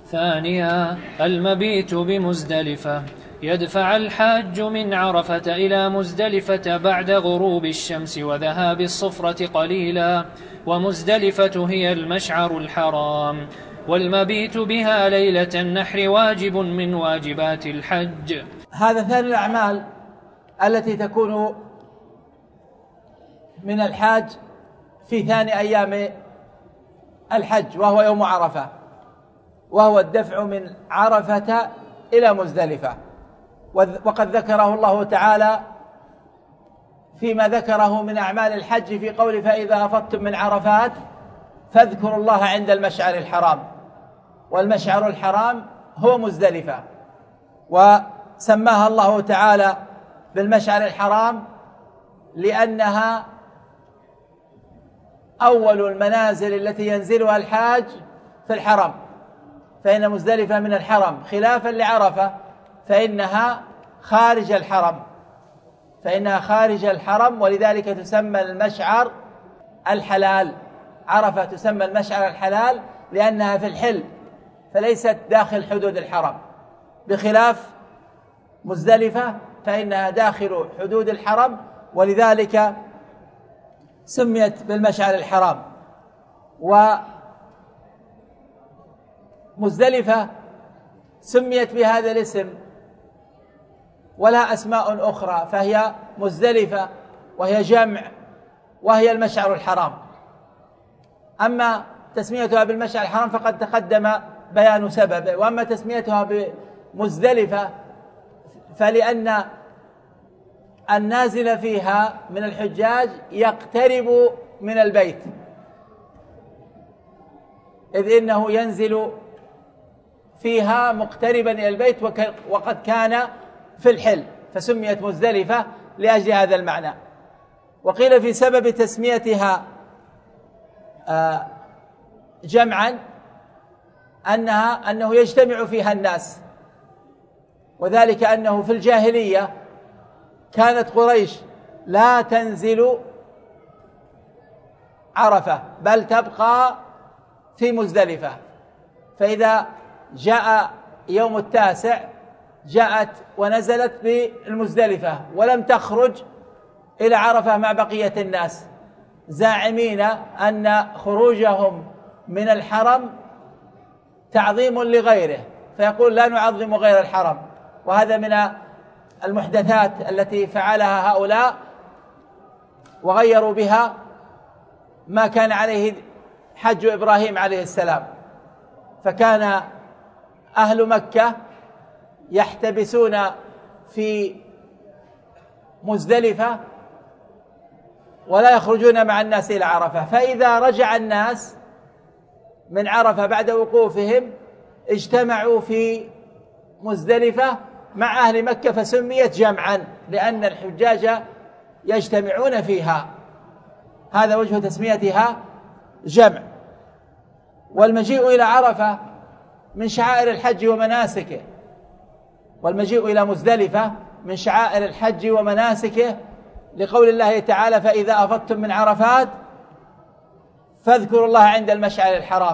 ثانيا المبيت بمزدلفة. يدفع الحاج من عرفة إلى مزدلفة بعد غروب الشمس وذهاب الصفرة قليلا، ومزدلفة هي المشعر الحرام، والمبيت بها ليلة النحر واجب من واجبات الحج. هذا ثاني الأعمال التي تكون من الحاج في ثاني أيام الحج، وهو يوم عرفة، وهو الدفع من عرفة إلى مزدلفة. وقد ذكره الله تعالى فيما ذكره من أعمال الحج في قوله: فإذا أفضتم من عرفات فاذكروا الله عند المشعر الحرام. والمشعر الحرام هو مزدلفة، وسماها الله تعالى بالمشعر الحرام لأنها أول المنازل التي ينزلها الحاج في الحرم، فإن مزدلفة من الحرم، خلافا لعرفة فإنها خارج الحرم، ولذلك تسمى المشعر الحلال. عرفة تسمى المشعر الحلال لأنها في الحل، فليست داخل حدود الحرم، بخلاف مزدلفة فإنها داخل حدود الحرم، ولذلك سميت بالمشعر الحرام. ومزدلفة سميت بهذا الاسم ولها أسماء أخرى، فهي مزدلفة وهي جمع وهي المشعر الحرام. أما تسميتها بالمشعر الحرام فقد تقدم بيان سببه، وأما تسميتها بمزدلفة فلأن النازل فيها من الحجاج يقترب من البيت، إذ إنه ينزل فيها مقتربا إلى البيت وقد كان في الحل، فسميت مزدلفة لأجل هذا المعنى. وقيل في سبب تسميتها جمعا أنه يجتمع فيها الناس، وذلك أنه في الجاهلية كانت قريش لا تنزل عرفة بل تبقى في مزدلفة، فإذا جاء يوم التاسع جاءت ونزلت بالمزدلفة ولم تخرج إلى عرفة مع بقية الناس، زاعمين أن خروجهم من الحرم تعظيم لغيره، فيقول: لا نعظم غير الحرم. وهذا من المحدثات التي فعلها هؤلاء، وغيروا بها ما كان عليه حج إبراهيم عليه السلام. فكان أهل مكة يحتبسون في مزدلفة ولا يخرجون مع الناس إلى عرفة، فإذا رجع الناس من عرفة بعد وقوفهم اجتمعوا في مزدلفة مع أهل مكة، فسميت جمعا لأن الحجاج يجتمعون فيها. هذا وجه تسميتها جمع. والمجيء إلى عرفة من شعائر الحج ومناسكه، والمجيء إلى مزدلفة من شعائر الحج ومناسكه، لقول الله تعالى: فإذا أفضتم من عرفات فاذكروا الله عند المشعر الحرام.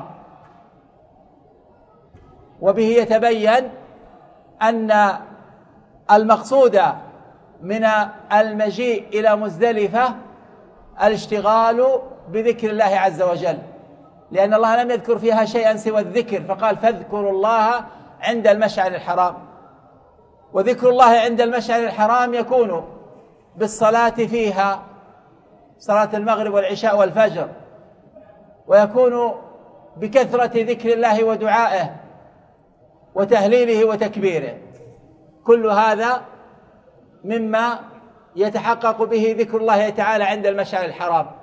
وبه يتبين أن المقصود من المجيء إلى مزدلفة الاشتغال بذكر الله عز وجل، لأن الله لم يذكر فيها شيئا سوى الذكر، فقال: فاذكروا الله عند المشعر الحرام. وذكر الله عند المشعر الحرام يكون بالصلاة فيها، صلاة المغرب والعشاء والفجر، ويكون بكثرة ذكر الله ودعائه وتهليله وتكبيره. كل هذا مما يتحقق به ذكر الله تعالى عند المشعر الحرام.